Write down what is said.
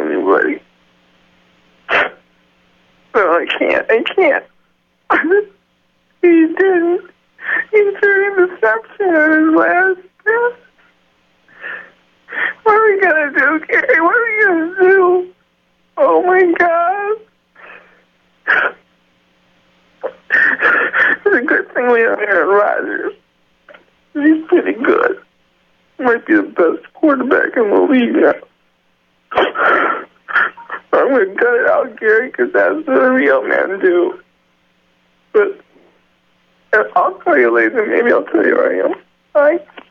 anybody. No, I can't. He didn't. He threw deception on his last breath. What are we gonna do, Gary? What are we gonna do? Oh my God. It's a good thing we have Aaron Rodgers. He's pretty good. Might be the best quarterback in the league now. I'm going to cut it out, Gary, because that's what a real man do. But I'll call you later. Maybe I'll tell you where I am. Bye.